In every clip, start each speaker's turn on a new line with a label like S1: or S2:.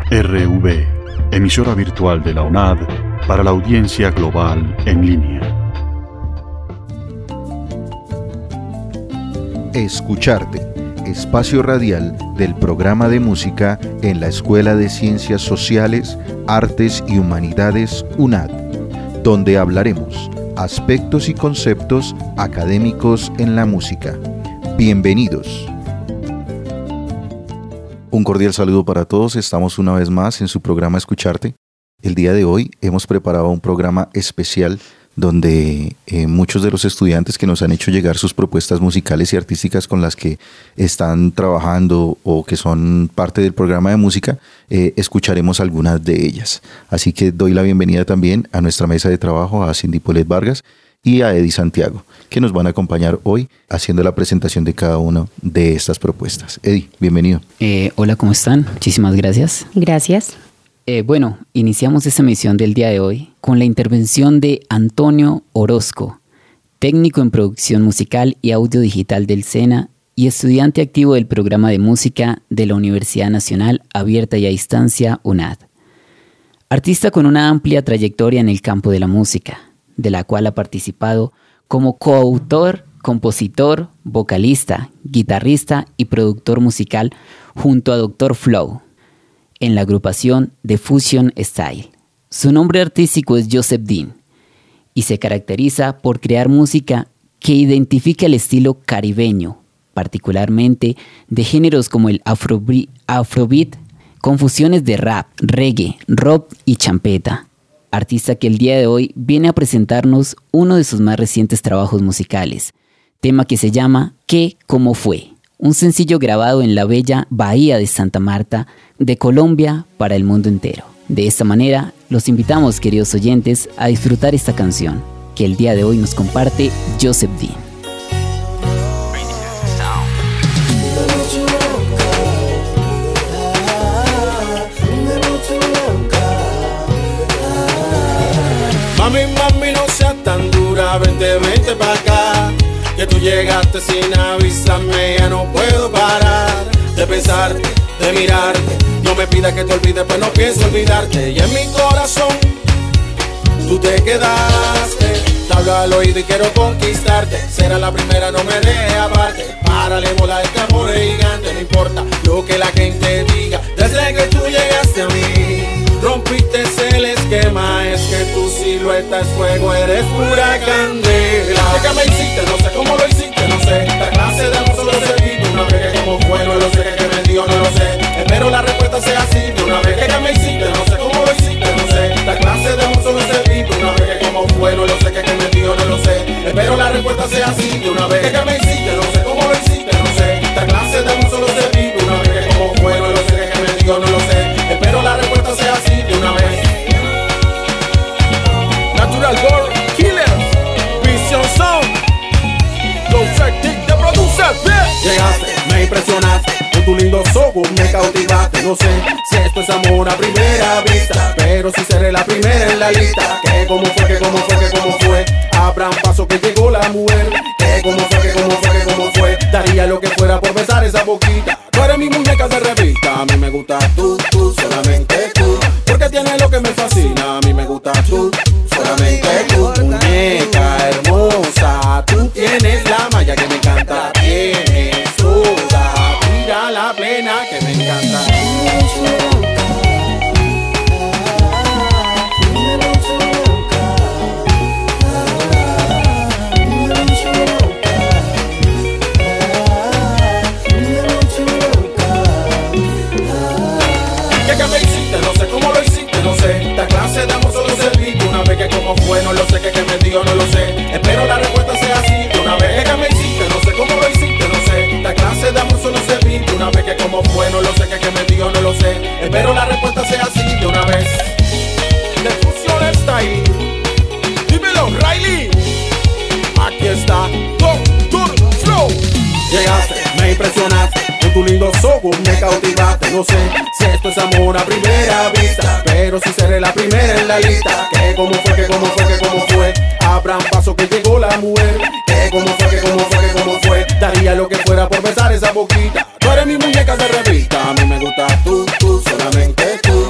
S1: RV, emisora virtual de la UNAD para la audiencia global en línea.
S2: Escucharte, espacio radial del programa de música en la Escuela de Ciencias Sociales, Artes y Humanidades UNAD, donde hablaremos aspectos y conceptos académicos en la música. Bienvenidos. Un cordial saludo para todos, estamos una vez más en su programa Escucharte. El día de hoy hemos preparado un programa especial donde muchos de los estudiantes que nos han hecho llegar sus propuestas musicales y artísticas con las que están trabajando o que son parte del programa de música, escucharemos algunas de ellas. Así que doy la bienvenida también a nuestra mesa de trabajo, a Cindy Polet Vargas y a Eddie Santiago, que nos van a acompañar hoy haciendo la presentación de cada una de estas propuestas. Eddie, bienvenido.
S3: Hola, ¿cómo están? Muchísimas gracias.
S4: Gracias.
S3: Bueno, iniciamos esta emisión del día de hoy con la intervención de Antonio Orozco, técnico en producción musical y audio digital del SENA y estudiante activo del programa de música de la Universidad Nacional Abierta y a Distancia UNAD. Artista con una amplia trayectoria en el campo de la música, de la cual ha participado como coautor, compositor, vocalista, guitarrista y productor musical junto a Dr. Flow en la agrupación The Fusion Style. Su nombre artístico es Joseph Dean y se caracteriza por crear música que identifica el estilo caribeño, particularmente de géneros como el afrobeat, con fusiones de rap, reggae, rock y champeta. Artista que el día de hoy viene a presentarnos uno de sus más recientes trabajos musicales, tema que se llama ¿Qué? ¿Cómo fue? Un sencillo grabado en la bella Bahía de Santa Marta, de Colombia para el mundo entero. De esta manera, los invitamos, queridos oyentes, a disfrutar esta canción que el día de hoy nos comparte Joseph Dean.
S5: Mami, no seas tan dura, vente pa' acá. Que tú llegaste sin avisarme, ya no puedo parar de pensar, de mirarte. No me pidas que te olvides, pues no pienso olvidarte. Y en mi corazón, tú te quedaste. Te hablo al oído y quiero conquistarte. Será la primera, no me dejes aparte. Párale, bola, este amor es gigante. No importa lo que la gente diga. Desde que tú llegaste a mí, rompiste el esquema, es que tu silueta es fuego, eres pura candela. ¿Qué me hiciste? No sé cómo lo hiciste, no sé. La clase de amor solo serviste una vez, que como fue, no lo sé, que me dio, no lo sé. Espero la respuesta sea así de una vez. ¿Qué me hiciste? No sé cómo lo hiciste, no sé. La clase de amor solo serviste una vez, que como fue, no lo sé, que me dio, no lo sé. Espero la respuesta sea así de una vez. ¿Qué me hiciste? No sé cómo lo hiciste, no sé. La clase de amor solo serviste una vez, que como fue, no lo sé, que me dio, no lo sé. Espero la respuesta sea así de una vez. Natural Born Killers, Vision Sound, Go Tactic de Producer. Llegaste, me impresionaste, con tu lindo sogo me cautivaste. No sé si esto es amor a primera vista, pero si seré la primera en la lista. Que cómo fue, que cómo fue, que cómo fue. Abran paso que llegó la mujer. Que cómo fue, que cómo fue, que cómo fue. Daría lo que fuera por besar esa boquita. Tú eres mi muñeca de revista. A mí me gusta tú, solamente tú. Porque tienes lo que me fascina. A mí me gusta tú, solamente tú. Muñeca hermosa, tú tienes la malla que me encanta. Tienes toda, tira la plena que me encanta. ¿Qué me hiciste? No sé cómo lo hiciste, no sé. La clase de amor solo serviste una vez, que como fue, no lo sé, que me dio, no lo sé. Espero la respuesta sea así de una vez. ¿Qué me hiciste? No sé cómo lo hiciste, no sé. La clase de amor solo serviste una vez, que como fue, no lo sé, que me dio, no lo sé. Espero la respuesta sea así de una vez. The Fusion Style. Dímelo, Riley. Aquí está Dr. Flow. Llegaste, me impresionaste, con tu lindo sogo me cautivaste. No sé si esto es amor a primera vista, pero si seré la primera en la lista. Que cómo fue, que cómo fue, que cómo fue. Abran paso que llegó la mujer. Que cómo fue, que cómo fue, que cómo fue. Daría lo que fuera por besar esa boquita. Tú eres mi muñeca de revista. A mí me gusta tú, solamente tú.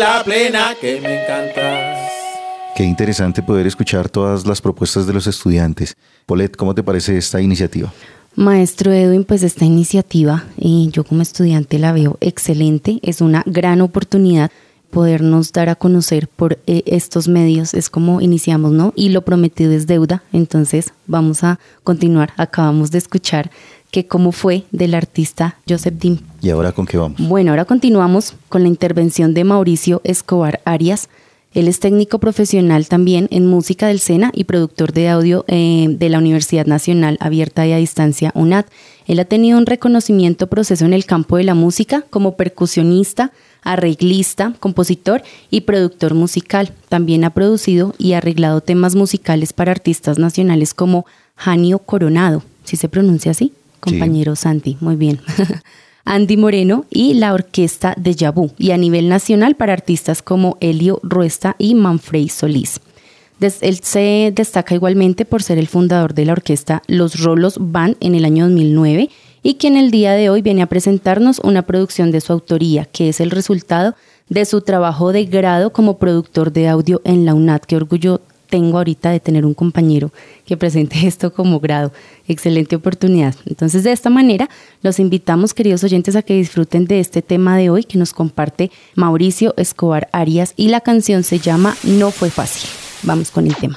S5: vida plena que me encanta.
S2: Qué interesante poder escuchar todas las propuestas de los estudiantes. Paulette, ¿cómo te parece esta iniciativa?
S4: Maestro Edwin, pues esta iniciativa, yo como estudiante la veo excelente. Es una gran oportunidad podernos dar a conocer por estos medios. Es como iniciamos, ¿no? Y lo prometido es deuda. Entonces vamos a continuar. Acabamos de escuchar que cómo fue del artista Joseph Dim.
S2: ¿Y ahora con qué vamos?
S4: Bueno, ahora continuamos con la intervención de Mauricio Escobar Arias. Él es técnico profesional también en música del SENA y productor de audio de la Universidad Nacional Abierta y a Distancia, UNAD. Él ha tenido un reconocimiento proceso en el campo de la música como percusionista, arreglista, compositor y productor musical. También ha producido y arreglado temas musicales para artistas nacionales como Janio Coronado, ¿sí se pronuncia así? Compañero sí. Santi, muy bien. Andy Moreno y la orquesta Déjà Vu, y a nivel nacional para artistas como Elio Ruesta y Manfrey Solís. Él se destaca igualmente por ser el fundador de la orquesta Los Rolos Band en el año 2009 y que en el día de hoy viene a presentarnos una producción de su autoría, que es el resultado de su trabajo de grado como productor de audio en la UNAD. Qué orgullo tengo ahorita de tener un compañero que presente esto como grado. Excelente oportunidad. Entonces, de esta manera, los invitamos, queridos oyentes, a que disfruten de este tema de hoy que nos comparte Mauricio Escobar Arias, y la canción se llama No Fue Fácil. Vamos con el tema.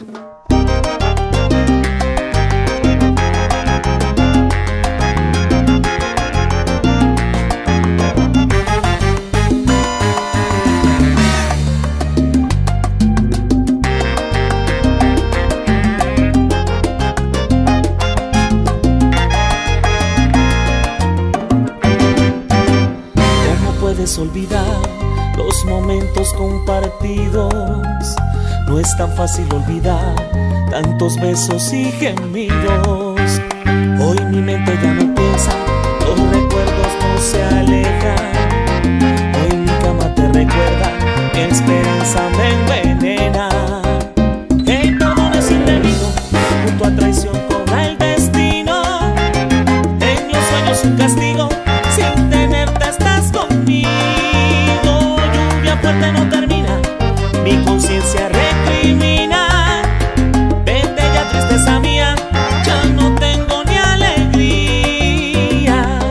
S6: Olvidar los momentos compartidos. No es tan fácil olvidar tantos besos y gemidos. Hoy mi mente ya no piensa, los recuerdos no se alejan. Hoy mi cama te recuerda, mi esperanza me envenena. El perdón es indebido, junto a traición con el destino. En los sueños un castigo, sin tenerte estás conmigo. Lluvia fuerte no termina, mi conciencia recrimina. Vete ya, tristeza mía, ya no tengo ni alegría.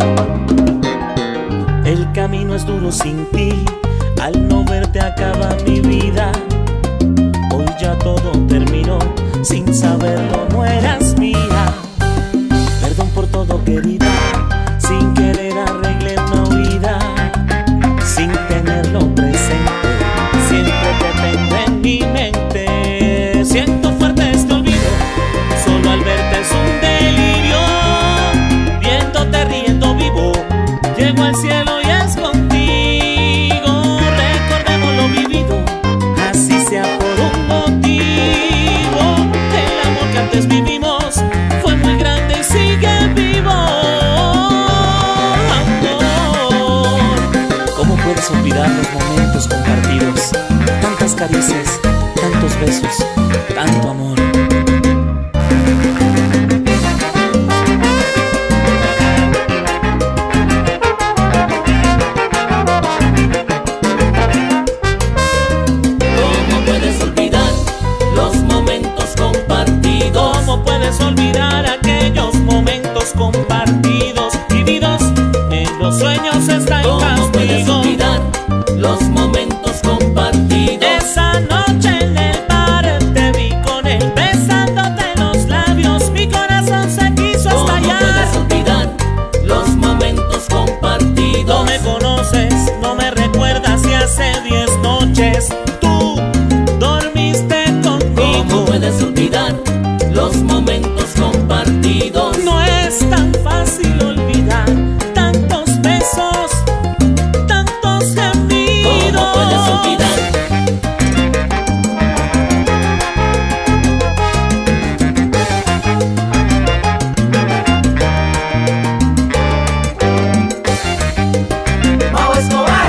S6: El camino es duro sin ti, al no verte acaba mi vida. Hoy ya todo terminó, sin saberlo no eras mía. Perdón por todo, querida, sin querer arreglé una huida, sin tenerlo presente, siempre te tengo en mi mente. Siento fuerte este olvido, solo al verte es un delirio. Viéndote riendo vivo, llego al cielo y es contigo. Recordemos lo vivido, así sea por un motivo. El amor que antes vivimos fue muy grande y sigue vivo. Puedes olvidar los momentos compartidos, tantas caricias, tantos besos, tanto amor.
S7: ¿Cómo puedes olvidar los momentos compartidos?
S6: ¿Cómo puedes olvidar aquellos momentos compartidos, vividos en los sueños están castigo?
S7: Los momentos compartidos.
S6: Esa noche en el bar te vi con él, besándote los labios, mi corazón se quiso estallar.
S7: ¿Cómo puedes olvidar los momentos compartidos?
S6: No me conoces, no me recuerdas, y hace 10 noches tú dormiste conmigo.
S7: ¿Cómo puedes olvidar los momentos compartidos?
S6: No es tan fácil olvidar tantos besos, tantos gemidos.
S7: ¿Cómo puedes olvidar?
S5: Mau Escobar.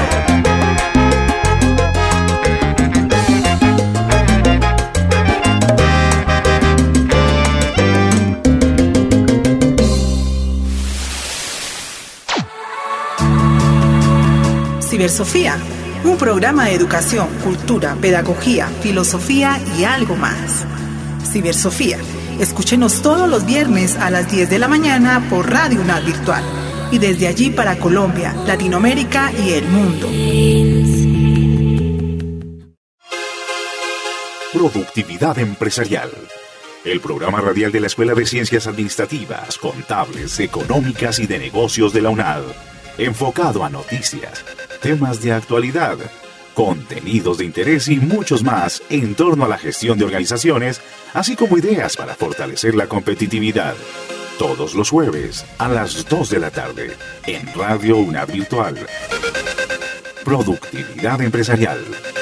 S8: Cibersofía, un programa de educación, cultura, pedagogía, filosofía y algo más. Cibersofía. Escúchenos todos los viernes a las 10 de la mañana por Radio UNAD Virtual y desde allí para Colombia, Latinoamérica y el mundo.
S9: Productividad empresarial. El programa radial de la Escuela de Ciencias Administrativas, Contables, Económicas y de Negocios de la UNAD. Enfocado a noticias, temas de actualidad, contenidos de interés y muchos más en torno a la gestión de organizaciones, así como ideas para fortalecer la competitividad. Todos los jueves a las 2 de la tarde en Radio UNAD Virtual. Productividad empresarial.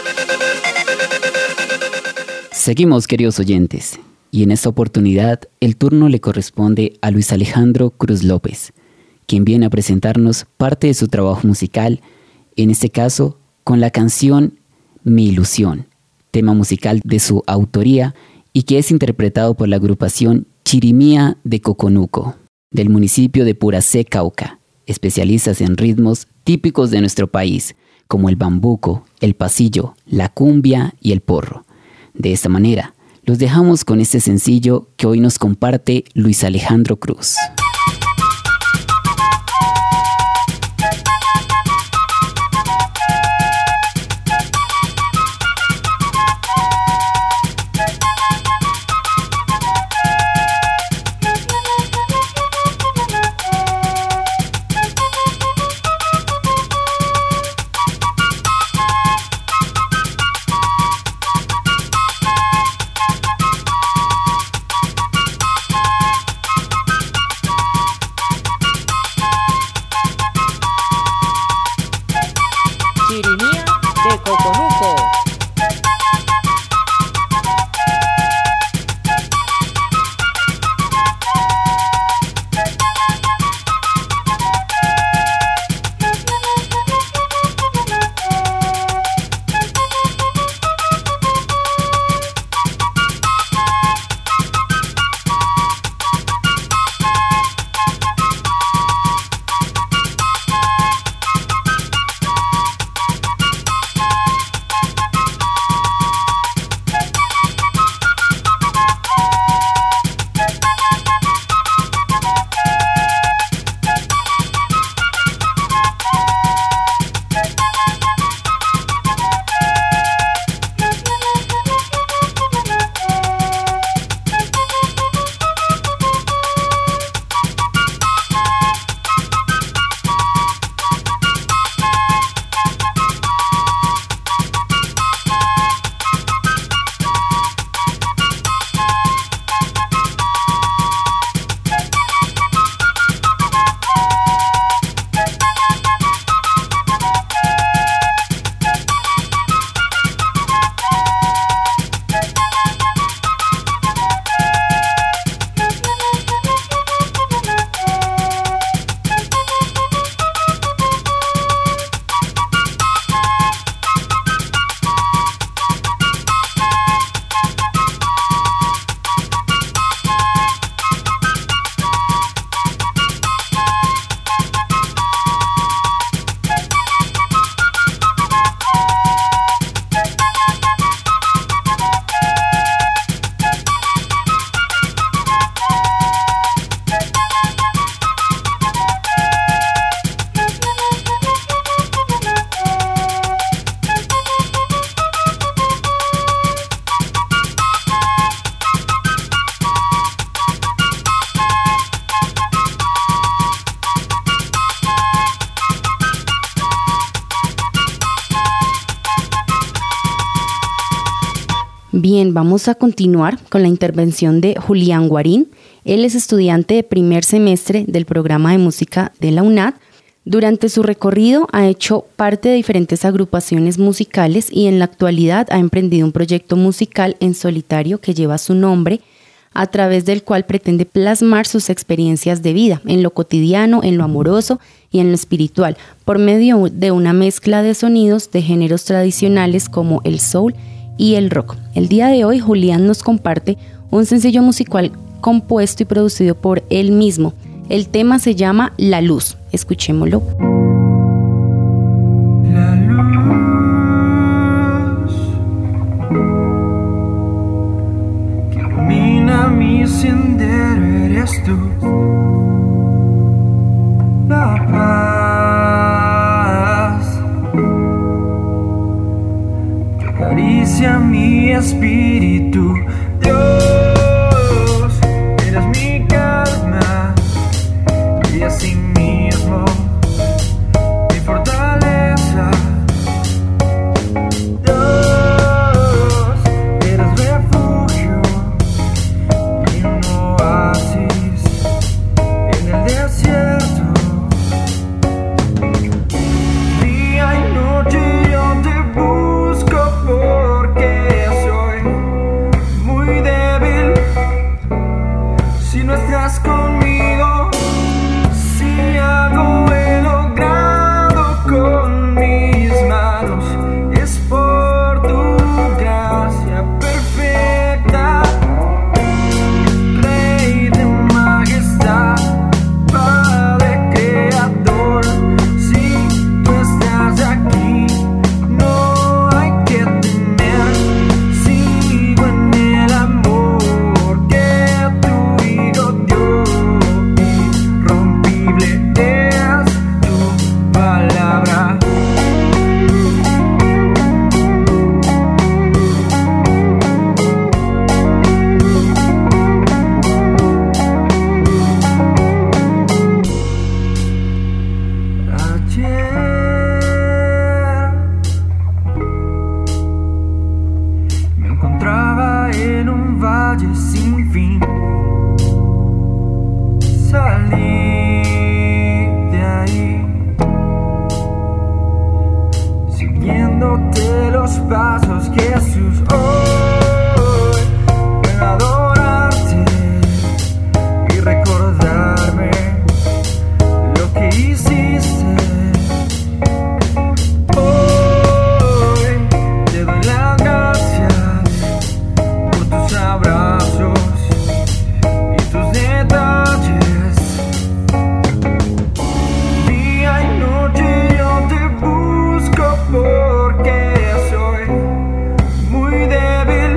S3: Seguimos, queridos oyentes, y en esta oportunidad el turno le corresponde a Luis Alejandro Cruz López, quien viene a presentarnos parte de su trabajo musical, en este caso con la canción Mi Ilusión, tema musical de su autoría y que es interpretado por la agrupación Chirimía de Coconuco, del municipio de Puracé, Cauca, especialistas en ritmos típicos de nuestro país, como el bambuco, el pasillo, la cumbia y el porro. De esta manera, los dejamos con este sencillo que hoy nos comparte Luis Alejandro Cruz.
S4: Bien, vamos a continuar con la intervención de Julián Guarín. Él es estudiante de primer semestre del programa de música de la UNAD. Durante su recorrido ha hecho parte de diferentes agrupaciones musicales y en la actualidad ha emprendido un proyecto musical en solitario que lleva su nombre, a través del cual pretende plasmar sus experiencias de vida en lo cotidiano, en lo amoroso y en lo espiritual, por medio de una mezcla de sonidos de géneros tradicionales como el soul y el rock. El día de hoy Julián nos comparte un sencillo musical compuesto y producido por él mismo. El tema se llama La Luz. Escuchémoslo.
S10: La luz. acaricia mi espíritu. Dios, eres mi calma y así mismo mi fortaleza. Dios, eres refugio y un oasis en el desierto. Día y noche yo te busco porque soy muy débil. Si no estás conmigo, si algo he logrado con mis manos, es por tu gracia perfecta. Rey de majestad, Padre creador, si tú estás aquí, no hay que temer. Sigo en el amor que tu Hijo dio. Irrompible es tu palabra. Ayer me encontraba en un valle sin fin. Salí de ahí, siguiéndote los pasos, Jesús. Hoy quiero adorarte y recordarme lo que hiciste. Hoy te doy las gracias por tus abrazos y tus detalles. Día y noche yo te busco porque soy muy débil.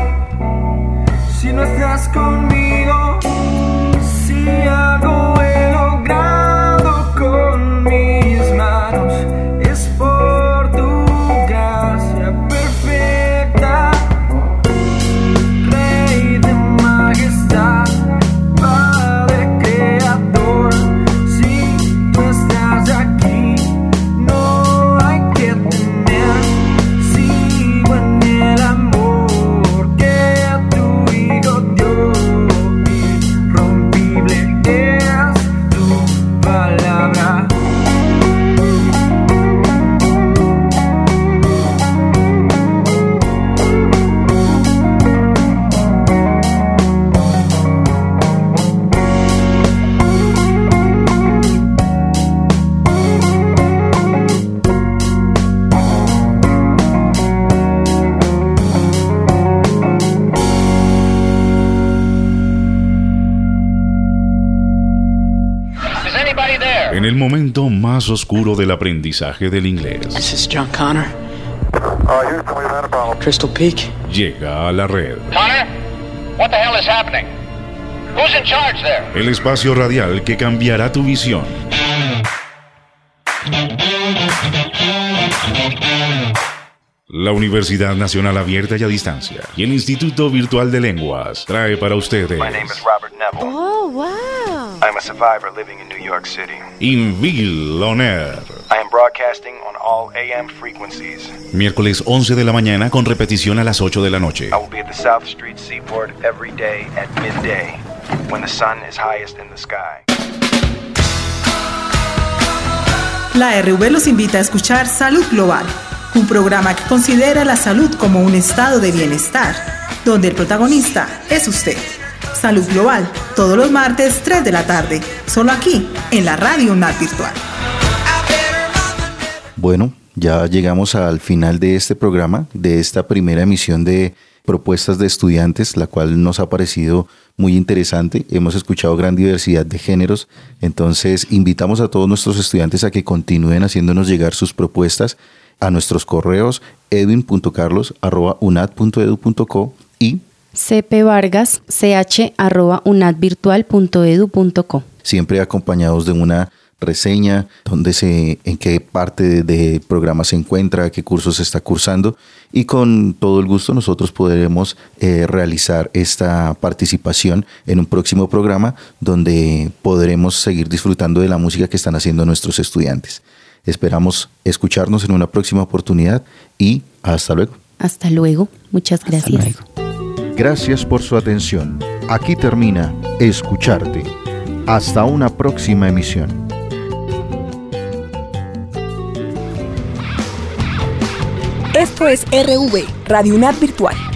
S10: Si no estás conmigo, si algo he logrado con mis manos, es por tu gracia perfecta. Rey de majestad, Padre creador, si tú estás aquí, no hay que temer. Sigo en el amor que tu Hijo dio. Irrompible es tu palabra.
S9: En el momento más oscuro del aprendizaje del inglés,
S11: This is John Connor. Crystal Peak.
S9: llega a la red.
S12: Connor, what the hell is happening? Who's in charge there?
S9: El espacio radial que cambiará tu visión. La Universidad Nacional Abierta y a Distancia y el Instituto Virtual de Lenguas trae para ustedes
S13: My name is Robert Neville.
S14: Oh, wow.
S13: I'm a survivor living in New York City.
S9: Invil On Air.
S13: I am broadcasting on all AM frequencies.
S9: Miércoles 11 de la mañana con repetición a las 8 de la noche.
S13: I will be at the South Street Seaport every day at midday when the sun is highest in the sky.
S8: La RV los invita a escuchar Salud Global, un programa que considera la salud como un estado de bienestar, donde el protagonista es usted. Salud Global, todos los martes 3 de la tarde, solo aquí, en la Radio UNAD Virtual.
S2: Bueno, ya llegamos al final de este programa, de esta primera emisión de propuestas de estudiantes, la cual nos ha parecido muy interesante. Hemos escuchado gran diversidad de géneros, entonces invitamos a todos nuestros estudiantes a que continúen haciéndonos llegar sus propuestas a nuestros correos edwin.carlos@unad.edu.co y
S4: cpvargas@unadvirtual.edu.co.
S2: siempre acompañados de una reseña, en qué parte del programa se encuentra, qué cursos está cursando, y con todo el gusto nosotros podremos realizar esta participación en un próximo programa donde podremos seguir disfrutando de la música que están haciendo nuestros estudiantes. Esperamos escucharnos en una próxima oportunidad y hasta luego.
S4: Hasta luego, muchas gracias.
S2: Gracias por su atención. Aquí termina Escucharte. Hasta una próxima emisión.
S11: Esto es RV, Radio UNAD Virtual.